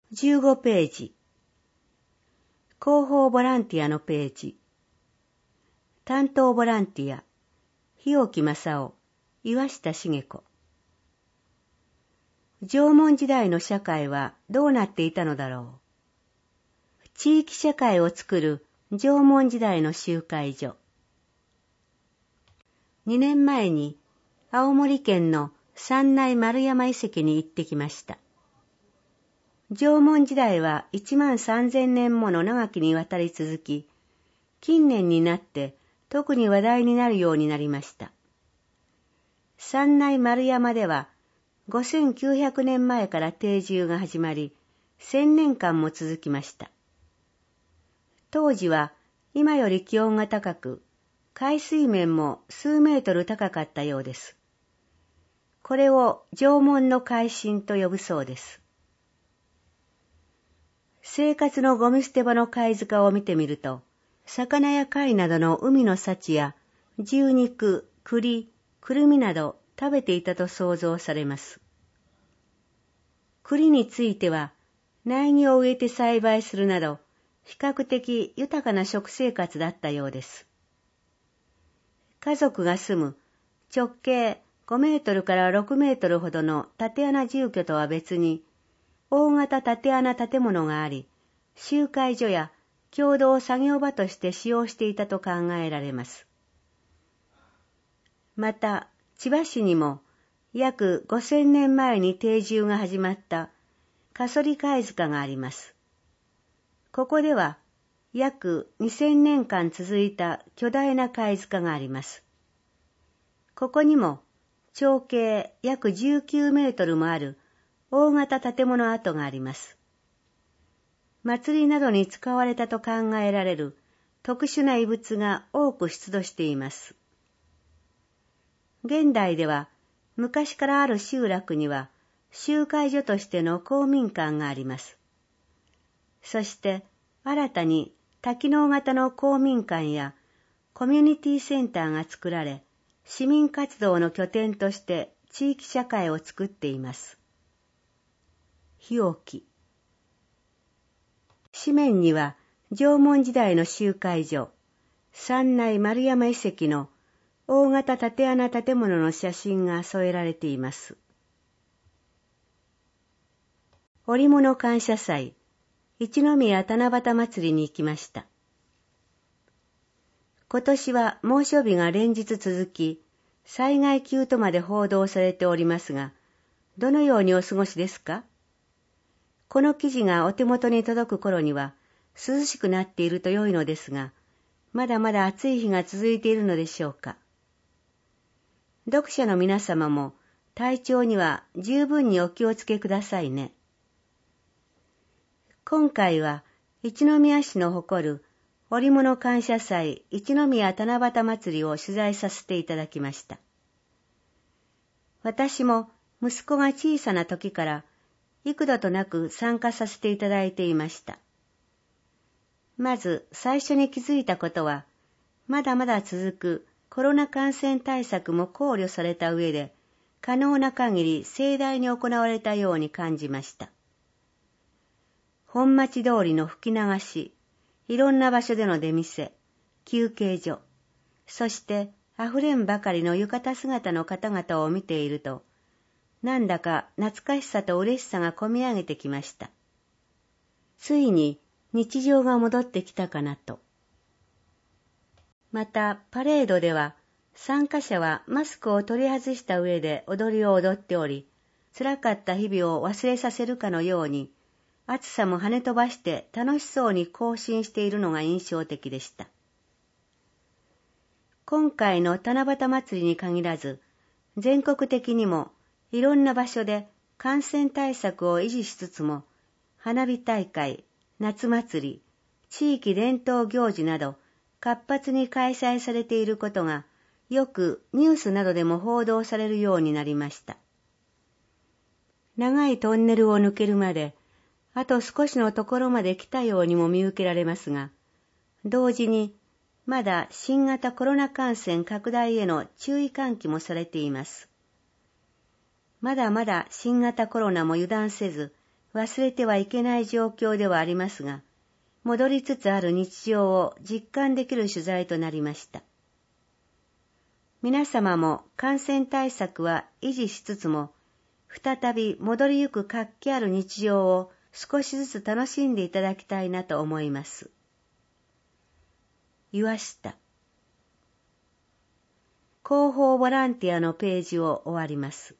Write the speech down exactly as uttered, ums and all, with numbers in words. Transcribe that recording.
じゅうごページ。広報ボランティアのページ。担当ボランティア、日置正夫、岩下茂子。縄文時代の社会はどうなっていたのだろう。地域社会を作る縄文時代の集会所。にねんまえに青森県の三内丸山遺跡に行ってきました。縄文時代はいちまんさんぜんねんもの長きにわたり続き、近年になって特に話題になるようになりました。三内丸山ではごせんきゅうひゃくねんまえから定住が始まり、せんねんかんも続きました。当時は今より気温が高く、海水面も数メートル高かったようです。これを縄文の海進と呼ぶそうです。生活のゴミ捨て場の貝塚を見てみると、魚や貝などの海の幸や牛肉、栗、くるみなど食べていたと想像されます。栗については苗木を植えて栽培するなど比較的豊かな食生活だったようです。家族が住む直径ごメートルからろくメートルほどの竪穴住居とは別に大型竪穴建物があり、集会所や共同作業場として使用していたと考えられます。また、千葉市にも約ごせんねんまえに定住が始まった加曽利貝塚があります。ここでは約にせんねんかん続いた巨大な貝塚があります。ここにも長径約じゅうきゅうメートルもある大型建物跡があります。祭りなどに使われたと考えられる特殊な遺物が多く出土しています。現代では昔からある集落には集会所としての公民館があります。そして新たに多機能型の公民館やコミュニティセンターが作られ、市民活動の拠点として地域社会を作っています。日置。紙面には縄文時代の集会所、三内丸山遺跡の大型竪穴建物の写真が添えられています。織物感謝祭、一宮七夕祭りに行きました。今年は猛暑日が連日続き、災害級とまで報道されておりますが、どのようにお過ごしですか？この記事がお手元に届く頃には涼しくなっていると良いのですが、まだまだ暑い日が続いているのでしょうか。読者の皆様も体調には十分にお気をつけくださいね。今回は一宮市の誇る織物感謝祭一宮七夕祭りを取材させていただきました。私も息子が小さな時から幾度となく参加させていただいていました。まず最初に気づいたことは、まだまだ続くコロナ感染対策も考慮された上で、可能な限り盛大に行われたように感じました。本町通りの吹き流し、いろんな場所での出店、休憩所、そして溢れんばかりの浴衣姿の方々を見ていると、なんだか懐かしさと嬉しさがこみ上げてきました。ついに日常が戻ってきたかなと。またパレードでは参加者はマスクを取り外した上で踊りを踊っており、辛かった日々を忘れさせるかのように、暑さも跳ね飛ばして楽しそうに行進しているのが印象的でした。今回の七夕祭りに限らず、全国的にもいろんな場所で感染対策を維持しつつも、花火大会、夏祭り、地域伝統行事など活発に開催されていることがよくニュースなどでも報道されるようになりました。長いトンネルを抜けるまで、あと少しのところまで来たようにも見受けられますが、同時にまだ新型コロナ感染拡大への注意喚起もされています。まだまだ新型コロナも油断せず、 忘れてはいけない状況ではありますが、戻りつつある日常を実感できる取材となりました。皆様も感染対策は維持しつつも、再び戻りゆく活気ある日常を少しずつ楽しんでいただきたいなと思います。岩下。広報ボランティアのページを終わります。